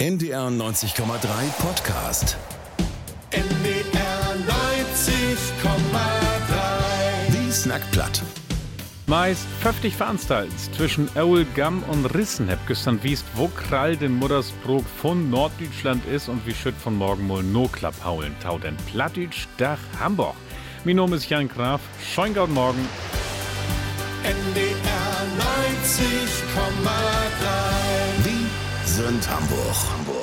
NDR 90,3 Podcast. NDR 90,3. Die Snackplatt. Meist 50 Veranstaltungen zwischen Gamm und Rissen hab gestern wiest, wo krall den Muttersbrok von Norddeutschland ist und wie schütt von morgen mal no klapp haulen. Tau den Plattdeutsch Dach Hamburg. Mein Name ist Jan Graf. Schönen guten Morgen. NDR 90,3. Wie sind Hamburg?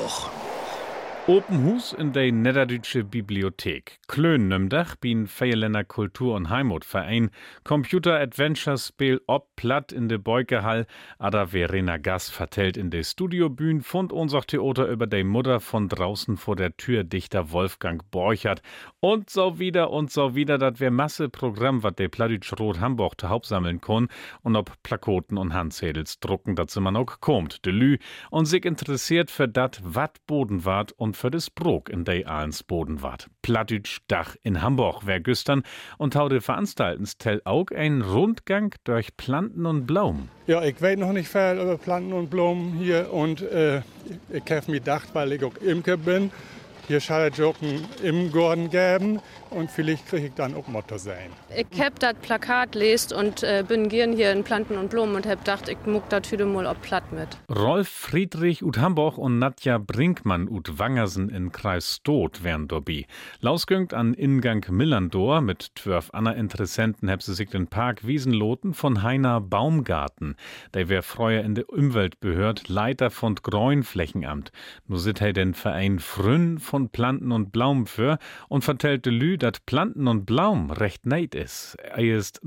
Open Hus in der Niederdeutsche Bibliothek. Klön nem Dach bin Feierländer Kultur- und Heimatverein. Computer Adventure Spiel ob platt in de Beukehall. Ada Verena Gass vertellt in de Studiobühn fund unser Theater über de Mutter von draußen vor der Tür Dichter Wolfgang Borchert. Und so wieder, dat wär Masse Programm, wat de Plattdeutsch Rot Hamburg te Hauptsammeln kon und ob Plakoten und Handzetels drucken, dat man auch kommt. De Lü und sich interessiert für dat, wat Boden wart und für des Brok in de Ahlens Boden wart. Plattdeutsch Dach in Hamburg wär güstern und hau de Veranstaltens tell auch ein Rundgang durch Planten und Blumen. Ja, ich weiß noch nicht viel über Planten und Blumen hier und ich habe mir gedacht, weil ich auch Imker bin, hier soll es auch einen Imgarten geben und vielleicht kriege ich dann auch Motto sein. Ich hab das Plakat lest und bin gern hier in Planten und Blumen und hab gedacht, ich muck das wieder mal ob platt mit. Rolf Friedrich ut Hamburg und Nadja Brinkmann ut Wangersen in Kreis Stoth wären dobby. Lausgöngt an Ingang Millandor mit 12 Anna Interessenten hab sie sich den Park Wiesenloten von Heiner Baumgarten. Der wär freuer in der Umweltbehörd Leiter von Grünflächenamt. Nu sit he den Verein Frünn von Planten und Blaum für und vertellte Lü, dat Planten und Blaum recht neid is. Er ist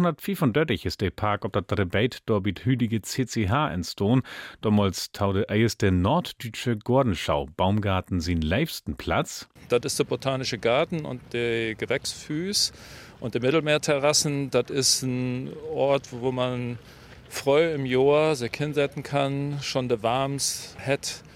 1935 ist der Park ob dat Rebate dorbit hüdige CCH entstohn. Damals taude er ist der norddeutsche Gordenschau Baumgarten sin liebsten Platz. Das ist der botanische Garten und der Gewächsfüß und der Mittelmeerterrassen. Das ist ein Ort, wo man freu im Jahr sich hinsetzen kann, schon der Warms hat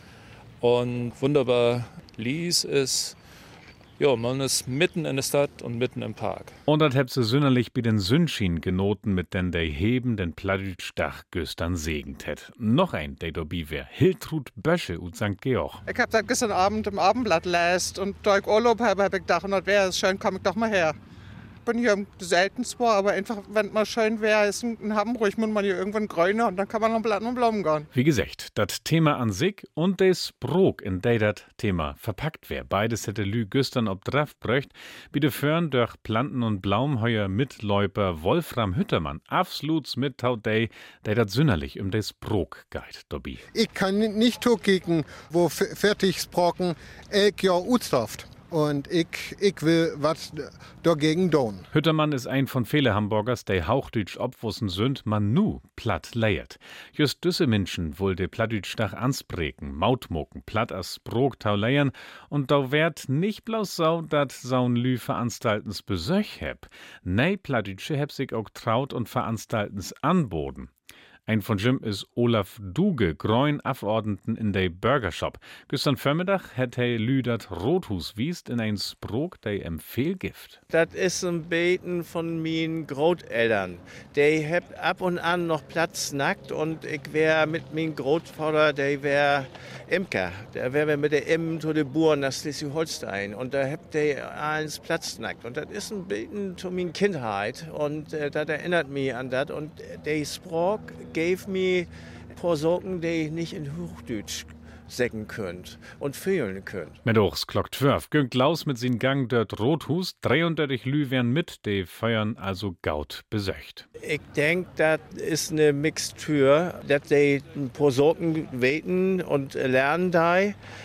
und wunderbar Lies ist. Ja, man ist mitten in der Stadt und mitten im Park. Und das habt sie sünderlich bei den Sündschien genoten, mit den der Heben den Plattdeutsch Dach güstern segend hätt. Noch ein, der dobby wär Hiltrud Bösche ut St. Georg. Ich hab das gestern Abend im Abendblatt läst und da ich Urlaub habe, hab ich gedacht, das wäre es schön, komm ich doch mal her. Ich bin hier selten zwar, aber einfach, wenn mal schön wäre, ist in Hamburg, muss man hier irgendwann grüne und dann kann man noch Platten und Blumen gehen. Wie gesagt, das Thema an sich und des Brok, in der das Thema verpackt wär. Beides hätte Lü güstern ob drauf bröcht, bitte fören durch Planten und Blaum heuer Mitläuper Wolfram Hüttermann, absolut mit taut der dat sünderlich des Brok geht, dobby. Ich kann nicht zugegen, wo Fertigsbrocken Jahr utsaft. Und ich will was dagegen tun. Hüttermann ist ein von vielen Hamburgers, der Hauchdeutsch obwussen sünd, man nu platt leiert. Just düsse Menschen wohl de Plattdeutsch Dach anspreken, Mautmucken, platt as Brok tau leiern und da werd nicht bloß so, dat saun Lü veranstaltens besöch heb. Nee, Plattdeutsche heb sich auch traut und veranstaltens anboden. Ein von Jim ist Olaf Duge, Grün Abgeordneten in der Burgershop. Gestern Vormittag hat er Lü dat Rothus wiest in ein Sprok, der Empfehlgift. Das ist ein Beten von meinen Großeltern. Die habt ab und an noch Platz nackt und ich wär mit meinem Großvater, der wär Imker. Der wär mit der Immen zu den Buren nach Schleswig-Holstein und da habt der eins Platz nackt. Und das ist ein Beten zu meiner Kindheit und das erinnert mich an das. Und der Sprok gave mir paar Sorgen, die ich nicht in Hochdeutsch sagen könnt und fühlen könnt. Mittwochs Glock 12 gönnt Klaus mit sin Gang dort Rothus, 33 Lü wären mit, die feiern also gaut besöcht. Ich denke, das ist eine Mixtur, dass die ein paar Sorgen weten und lernen da.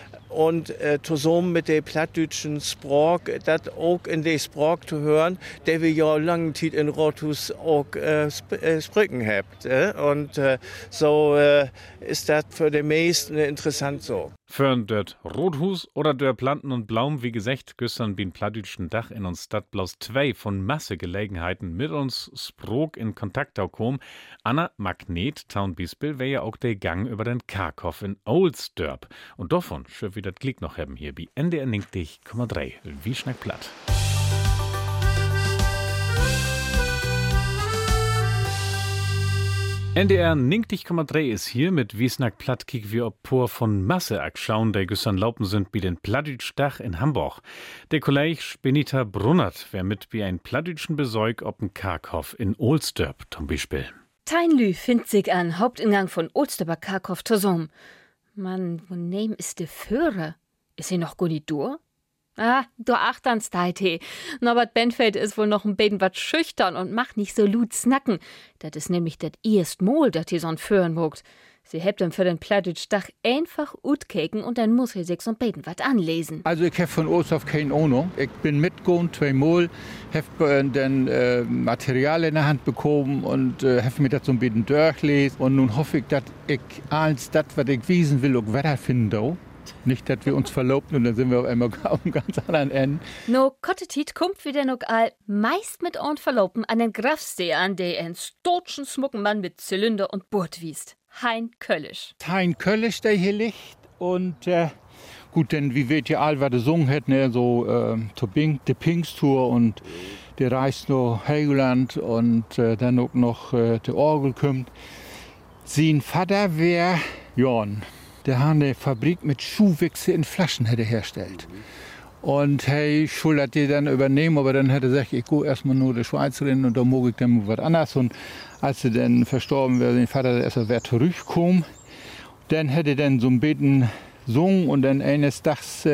Und zusammen mit der plattdeutschen Sprache, das auch in der Sprache zu hören, der wir ja lange Zeit in Rothus auch sprechen habt. Und so ist das für die meisten interessant so. Für dort Rothus oder der Planten und Blaum, wie gesagt, gestern bin plattdeutschen Dach in uns Stadt bloß 2 von Massegelegenheiten mit uns Sprok in Kontakt kommen. Anna Magnet Town Bispel wäre ja auch der Gang über den Karkow in Ohlsdorp. Und davon schön wieder das Klick noch haben hier bei NDR 90,3. Wie schnack platt. NDR 90,3 ist hier mit Wiesnack Platt kiek wir ob Por von Masse schauen, der gestern laufen sind bei den Plattdütschdach in Hamburg. Der Kollege Benita Brunnert wär mit wie ein plattdütschen Besäug ob'n Karkhof in Ohlsdorp zum Beispiel. Teinlü findet sich an Hauptingang von Ohlsdorper Karkhof zusammen. Mann, wo nehm ist de Führer? Ist sie noch gut nicht durch? Ah, du Achternsteite. Norbert Benfeld ist wohl noch ein bisschen wat schüchtern und macht nicht so lut snacken. Das ist nämlich das erste Mal, dass die so'n führen mogt. Sie hebt ihm für den Plattdütschdach einfach utkeken und dann muss er sich so'n bisschen wat anlesen. Also ich hab von Ohlsdorf keine Ahnung. Ich bin mitgegangen, 2 Mal, hab dann Material in der Hand bekommen und hab mir das so ein bisschen durchlesen. Und nun hoffe ich, dass ich alles das, was ich wissen will, auch weiter finde. Nicht, dass wir uns verloben und dann sind wir auf einmal am ganz anderen Ende. No Kottetit kommt wieder noch all meist mit on verloben an den Grafsee an, der einen stotschen smucken Mann mit Zylinder und Burt wiest. Hein Köllisch. Hein Köllisch, der hier liegt. Und gut, denn wie wird ja all, was der gesungen hat, ne, so die Pinkstour und der reist nach Helgoland und dann auch noch die Orgel kommt. Sein Vater wär Jorn. Der hat eine Fabrik mit Schuhwichse in Flaschen hätte herstellt. Und hey, Schuld hat die dann übernehmen, aber dann hätte er gesagt, ich gehe erstmal nur die Schweizerin und da mag ich dann was anderes. Und als sie dann verstorben wäre, sein Vater erst wieder zurückgekommen, dann hätte er dann so ein bisschen gesungen und dann eines Tages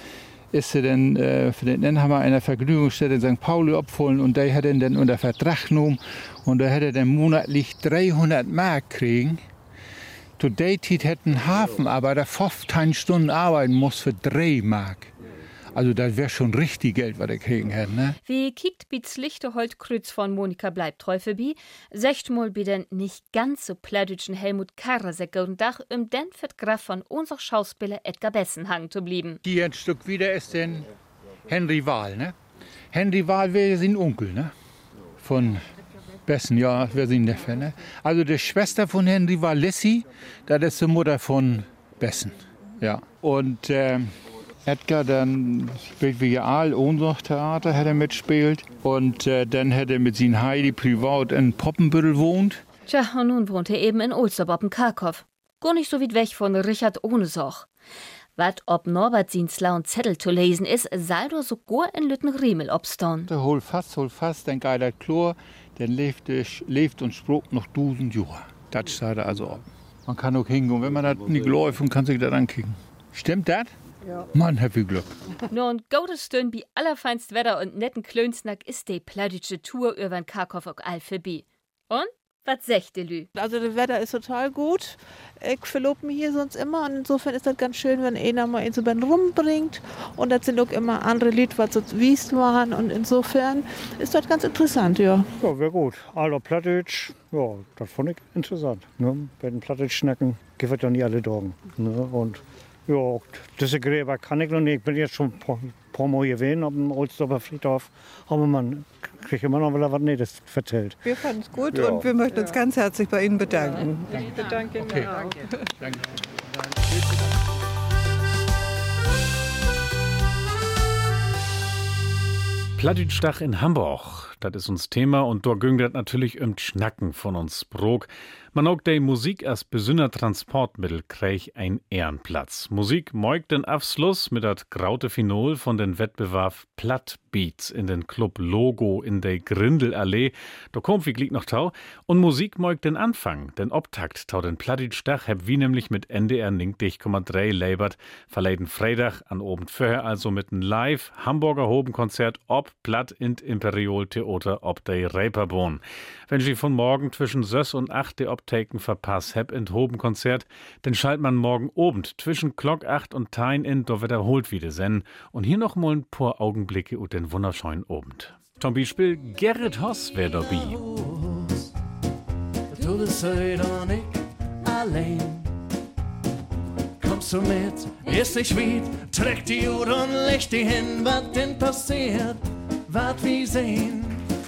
ist sie dann für den Inhaber einer Vergnügungsstätte in St. Pauli abgeholt und der hat ihn dann unter Vertrag genommen und da hätte er dann monatlich 300 Mark kriegen. Zu der Zeit hätte ein Hafenarbeiter 15 Stunden arbeiten muss für 3 Mark. Also das wäre schon richtig Geld, was er kriegen hätte, ne? Wie kiekt bits lichte Holtkreuz von Monika Bleibtreu vorbei, secht mal bei den nicht ganz so plattdütschen Helmut Karasek und Dach den für Graf von unser Schauspieler Edgar Bessenhang zu blieben. Hier ein Stück wieder ist denn Henry Wahl, ne? Henry Wahl wäre sein Onkel, ne? Von Bessen, ja, wer sind der Fan, ne? Also die Schwester von Henry war Lissy, das ist die Mutter von Bessen, ja. Und Edgar dann spielt wie Aal, Ohnsorg-Theater hat er mitgespielt. Und dann hat er mit seiner Heidi privat in Poppenbüttel wohnt. Tja, und nun wohnt er eben in Ohlsdorp auf dem Karkhof. Gar nicht so weit weg von Richard Ohnesorg. Wat ob Norbert sin slauen Zettel zu lesen ist, soll doch sogar in Lüttenriemel obstauen. Der hol fast, dann geiler Chlor, der lebt und sprokt noch 1000 Jahre. Das steht also ab. Man kann auch hingehen, wenn man das nicht läuft und kann sich das ankicken. Stimmt das? Ja. Mann, hab ich Glück. Nur ein gutes Stünd bei allerfeinst Wetter und netten Klönsnack ist die plattdütsche Tour über den Karkhof auch all vorbei. Und? Was sagt ihr, Lü? Also das Wetter ist total gut. Ich verlobe mich hier sonst immer und insofern ist das ganz schön, wenn einer mal ihn so beim rumbringt. Und das sind auch immer andere Lieder, was so wiest waren und insofern ist das ganz interessant, ja. Ja, wäre gut. Aller Plattdeutsch, ja, das fand ich interessant. Ne? Bei den Plattdeutsch-Schnacken gibt es ja nie alle Tagen. Ne? Und ja, diese Gräber kann ich noch nicht. Ich bin jetzt schon ein paar Mal gewesen auf dem Ohlsdorfer Friedhof. Aber man kriegt immer noch was Nettes erzählt. Wir fanden es gut und wir möchten uns ganz herzlich bei Ihnen bedanken. Ich bedanke mich auch. Danke. Plattdütschdach in Hamburg, das ist uns Thema und da ging das natürlich Schnacken von uns Brok. Man auch die Musik als besonderer Transportmittel krieg ein Ehrenplatz. Musik moigt den Abschluss mit dat graute Finol von den Wettbewerb Plattbeats in den Club Logo in der Grindelallee. Da kommt wie glick noch tau. Und Musik moigt den Anfang, den Obtakt tau den Plattdütschdach hab wie nämlich mit NDR 90,3 labert, verleiden Freitag an Abend vorher also mit einem Live Hamburger Hobenkonzert ob Platt in Imperial Theater ob der Reeperbahn. Wenn Sie von morgen zwischen 6 und 8 die Obtaken verpasst hab in Hobenkonzert, dann schalt man morgen Abend zwischen Glock 8 und Tein in, da wiederholt wieder sen. Und hier noch mal ein paar Augenblicke und den wunderschönen Abend. Zum Beispiel Gerrit Hoss wär dabei. Du bist heute und ich allein. Kommst du mit, ist dich schwied, treck die Uhr und leg die hin, was denn passiert, wat wir sehen.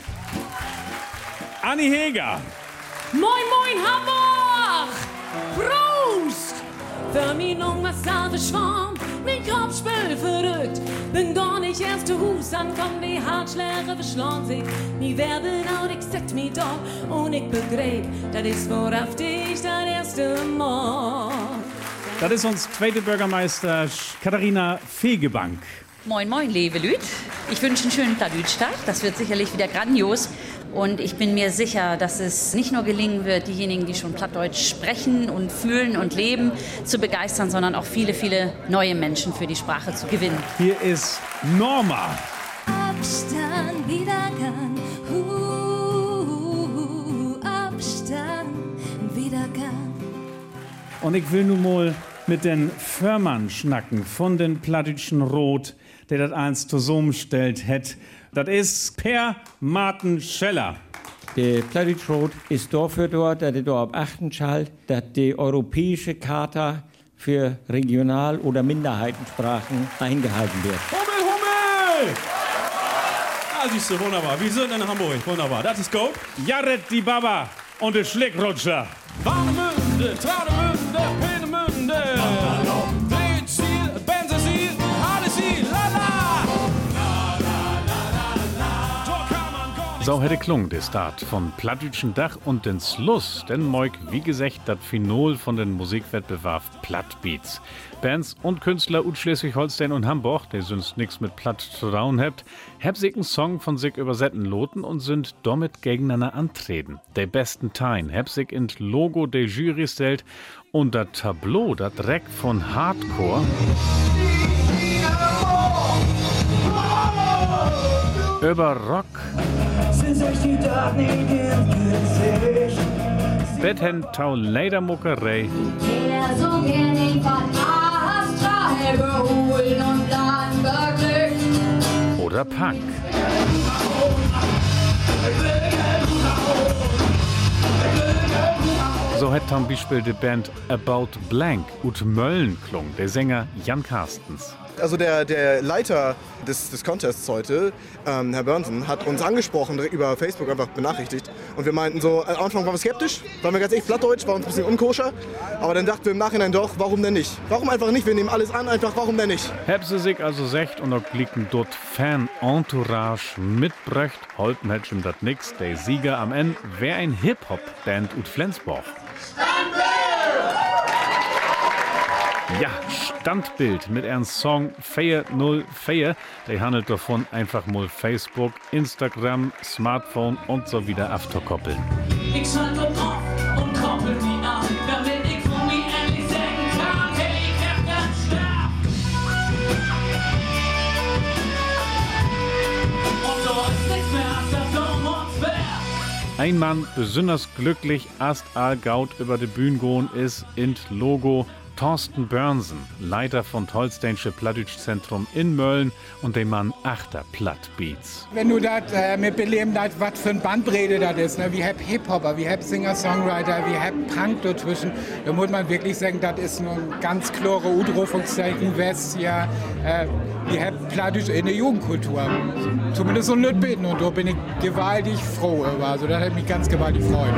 Anni Heger. Moin, moin, Hamburg! Prost! Für mich noch was sauber schwarm, mit Kopfspiel verrückt. Bin gar nicht erst zu Hus ankommen, wie Hartschläge verschlagen sich. Mi Werbel out, ich set mi da und ich begreif, das ist worauf ich das erste Mal. Das ist uns zweite Bürgermeister Katharina Fegebank. Moin, moin, liebe Lüd. Ich wünsche einen schönen Plattdütsch-Tag. Das wird sicherlich wieder grandios. Und ich bin mir sicher, dass es nicht nur gelingen wird, diejenigen, die schon Plattdeutsch sprechen und fühlen und leben, zu begeistern, sondern auch viele, viele neue Menschen für die Sprache zu gewinnen. Hier ist Norma. Abstand, Wiedergang. Abstand, Wiedergang. Und ich will nun mal mit den Förmern schnacken von den Plattdütschen Rot, der das einst zusammengestellt hat. Das ist Per Martin Scheller. Der Plattdütsch Rot ist dafür dort, dass er dort achten schalt, dass die europäische Charta für Regional- oder Minderheitensprachen eingehalten wird. Hummel! Ah, siehst du, wunderbar. Wir sind in Hamburg. Wunderbar. Das ist gut. Jared die Baba und der Schlickrutscher. Warnemünde, Trademünde, Peenemünde. Drehziel, Benzesil, Hadesil, lala! So hätte klung der Start von Plattdütschen Dach und den Schluss, denn moik, wie gesagt, das Finol von den Musikwettbewerb Plattbeats. Bands und Künstler ut Schleswig-Holstein und Hamburg, die sonst nix mit Platt zu tun habt, hab sich einen Song von sich übersetzen loten und sind damit gegeneinander antreten. Der besten Teil hab sich in Logo der Jury stellt und das Tableau, das Dreck von Hardcore über Rock, Bethen Tau Ledermuckerei oder Punk. So hat zum Beispiel die Band About Blank ut Mölln klung, der Sänger Jan Carstens. Also der Leiter des Contests heute, Herr Börnsen, hat uns angesprochen, direkt über Facebook einfach benachrichtigt. Und wir meinten so, am Anfang waren wir skeptisch, waren wir ganz echt plattdeutsch, war uns ein bisschen unkoscher. Aber dann dachten wir im Nachhinein doch, warum denn nicht? Warum einfach nicht? Wir nehmen alles an, einfach warum denn nicht? Hab sie sich also secht und auch blicken dort Fan-Entourage mitbröcht, holpen hätt ihm dat nix. Der Sieger am Ende wär ein Hip-Hop-Band ut Flensborg. Ja, Standbild mit einem Song Feier 0 Feier. Der handelt davon, einfach mal Facebook, Instagram, Smartphone und so wieder afterkoppeln. Ich schalte auf und koppel die an, damit ich von mir endlich sagen kann, hey, ich hab ganz stark. Und so ist nichts mehr, als das um uns wär. Ein Mann besonders glücklich, erst allgaut über die Bühne gehen ist, in Logo Thorsten Börnsen, Leiter von Holsteinsche Plattdütsch-Zentrum in Mölln und dem Mann achter Plattbeats. Wenn du das mit beleben, was für ein Bandbreite das ist, ne? Wie hab Hip-Hopper, wie hab Singer-Songwriter, wie hab Punk dazwischen, da muss man wirklich sagen, das ist nur ein ganz klare Udrufungszeichen, was ja, wie hab Plattdütsch in der Jugendkultur. Zumindest so nicht beten und da bin ich gewaltig froh über, also das hat mich ganz gewaltig gefreut.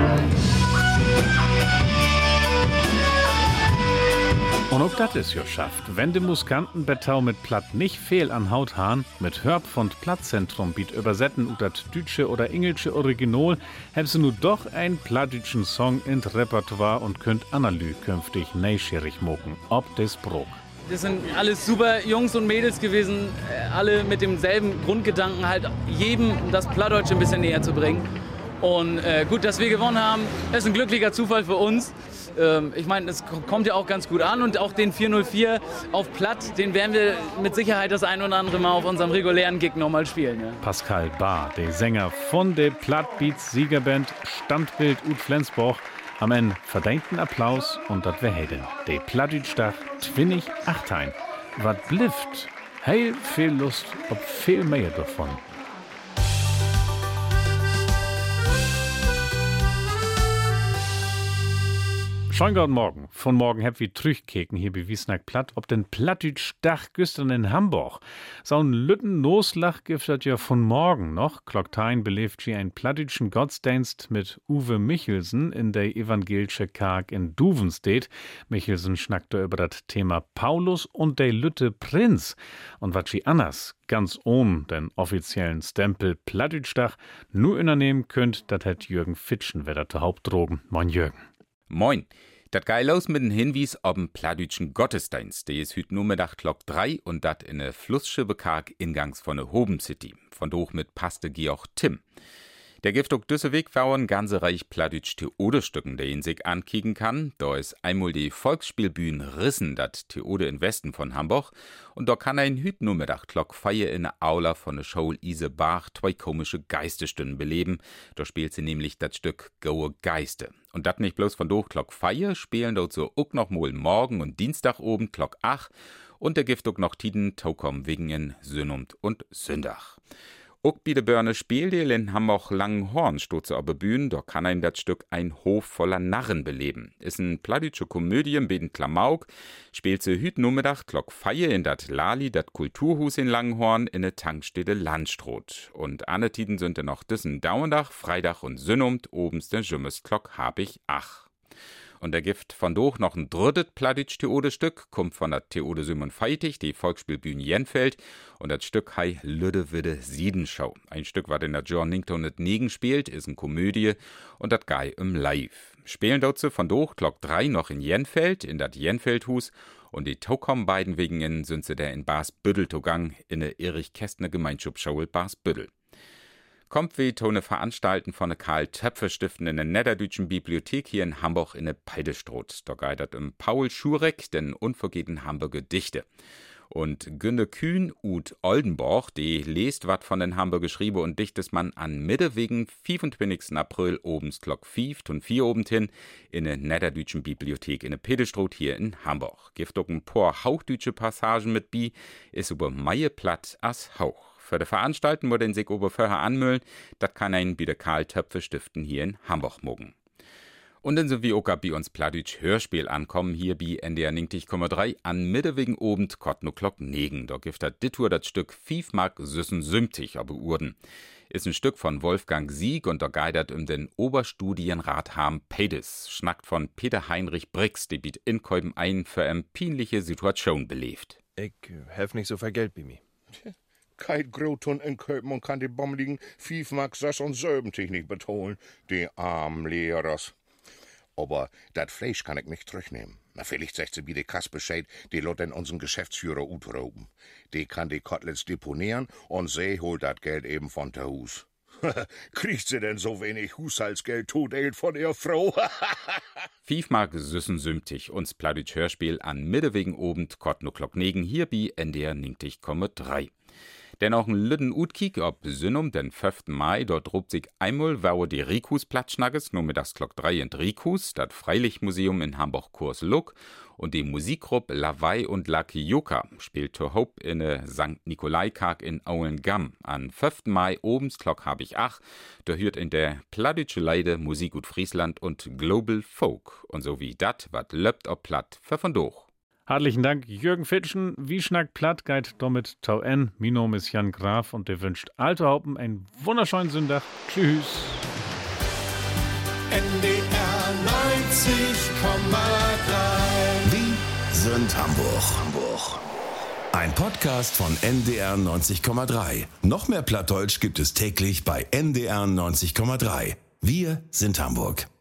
Und auch das ist ja schafft. Wenn die Musikanten Bettau mit Platt nicht fehl an Haut hahn, mit Hörb von Plattzentrum biet übersetzen und das Dütsche oder Engelsche Original, haben sie nur doch einen plattdütschen Song in Repertoire und könnt Analy künftig neugierig mucken. Ob des Brok. Das sind alles super Jungs und Mädels gewesen, alle mit demselben Grundgedanken, halt jedem das Plattdeutsche ein bisschen näher zu bringen. Und gut, dass wir gewonnen haben, ist ein glücklicher Zufall für uns. Ich meine, es kommt ja auch ganz gut an und auch den 404 auf Platt, den werden wir mit Sicherheit das ein oder andere Mal auf unserem regulären Gig nochmal spielen. Ja. Pascal Bahr, der Sänger von der Plattbeats Siegerband Standbild ut Flensborg, am Ende verdienten Applaus und das wär Heden. Der Plattdütsch-Dach 2018. Wat blifft, heil viel Lust, ob viel mehr davon. Schönen guten Morgen. Von morgen hab wir Trüchkeken hier bei Wiesnack Platt, ob den Plattdütsch Dach gestern in Hamburg. So ein Lütten Noslach gibt das ja von morgen noch. Klocktein belebt sie einen plattdütschen Gottesdienst mit Uwe Michelsen in der evangelische Karg in Duvenstedt. Michelsen schnackt über das Thema Paulus und der Lütte Prinz. Und was sie anders, ganz ohne den offiziellen Stempel Plattdütschdach, nur übernehmen könnt, das hat Jürgen Fitschen, wer der Hauptdrogen. Moin Jürgen. Moin. Dat geil aus mit den Hinwies ob'n plattdütschen Gottesdienst. Der ist hüt nur Mittag Glock 3 und dat in ne Flussschiffe Karg ingangs von ne Hoben City. Von doch mit Paste Georg Timm. Der gibt auch düsse Weg ein ganze Reich plattdütsch Theodestücken, der ihn sich ankicken kann. Da ist einmal die Volksspielbühn Rissen, dat Theode in Westen von Hamburg. Und da kann ein Hüt nur Mittag Glock feier in der Aula von der Show Ise Bach zwei komische Geistestunden beleben. Da spielt sie nämlich das Stück Goe Geiste. Und dat nicht bloß von doch Glock feier, spielen dort so auch noch mal morgen und Dienstag oben Glock 8. Und der gibt auch noch Tiden Taukom wegen Sünnumt und Sündach. Auch bei der Börne Spieldeel in Hamburg Langenhorn steht sie auf der Bühne, da kann ein das Stück ein Hof voller Narren beleben. Ist ein plattdütsche Komödie im Beden Klamauk, spielt sie hüt Nachmittag Glock Feier in dat Lali, dat Kulturhus in Langenhorn in der Tankstelle Landstroth. Und alle Tiden sind noch diesen Dauendach, Freitag und Sünnumt, obens der Jümmesglock hab ich ach. Und der Gift von doch noch ein drittes plattdütsch Theodestück, kommt von der Theode Simon Feitig, die Volksspielbühne Jenfeld, und das Stück hei Lüde Widde Siedenschau. Ein Stück, was in der John Nington nicht Negen spielt, ist eine Komödie, und das Gei im Live. Spielen dort von doch Glock 3 noch in Jenfeld, in das Jenfeldhus, und die Taukom beiden wegen sind sie der in Basbüttel togang, in der Erich Kästner Gemeinschaftsschau Basbüttel. Kommt wie Tone veranstalten von der Karl-Töpfer-Stiften in der Niederdütschen Bibliothek hier in Hamburg in der Peidestroth. Da geidert Paul Schurek den unvergehten Hamburger Dichte. Und Günde Kühn ut Oldenborg, die lest wat von den Hamburger Schriebe und dichtes man an Mitte wegen 25. April obens Glock 5 und 4 oben hin in der Niederdütschen Bibliothek in der Peidestroth hier in Hamburg. Gift auch ein paar hauchdütsche Passagen mit bi, ist über Meie platt as Hauch. Für die Veranstalten, wo den sich vorher anmüllen, das kann ein bei der Karl-Töpfer-Stiften hier in Hamburg mogen. Und dann so wie auch bei uns plattdütsch Hörspiel ankommen, hier bei NDR 90,3 an Mitte wegen oben Kottno Glock 9. Da gibt das Dittur das Stück 5 Mark 76 aber Urden. Ist ein Stück von Wolfgang Sieg und da geidert den Oberstudienrat Harm Pedis. Schnackt von Peter Heinrich Brix, die biet Inkäuben ein für eine peinliche Situation belebt. Ich hef nicht so viel Geld bei mir. Kein Groton in Köpen und kann die bommeligen 5 Mark 76 nicht betonen, die armen Lehrers. Aber das Fleisch kann ich nicht zurücknehmen. Na, vielleicht sagt sie wie die Kass Bescheid, die lot in unseren Geschäftsführer utrauben. Die kann die Koteletts deponieren und sie holt das Geld eben von der Hus. Kriegt sie denn so wenig Haushaltsgeld totelt von ihr Frau? 5 Mark 76 uns plattdütsch Hörspiel an Mitte wegen oben Kottno Glock 9 hier bei NDR 90,3. Denn auch ein Lüden Utkik ob Sünnum, den 5. Mai, dort drobt sich einmal, wo die Rikus Platschnages, nur mit das Glock 3 in Rikus, das Freilichtmuseum in Hamburg-Kurs-Luck und die Musikgruppe Lawai und Lucky Joka spielt to Hope in der St. Nikolai-Karg in Auengamm. An 5. Mai obens Glock hab ich ach, da hört in der plattdütsche Leide Musik ut Friesland und Global Folk. Und so wie dat, wat löppt ob platt für von doch. Herzlichen Dank, Jürgen Fitschen. Wie schnackt platt geht damit Tau N. Mein Name ist Jan Graf und der wünscht Alte Haupen einen wunderschönen Sonntag. Tschüss. NDR 90,3. Wir sind Hamburg. Ein Podcast von NDR 90,3. Noch mehr Plattdeutsch gibt es täglich bei NDR 90,3. Wir sind Hamburg.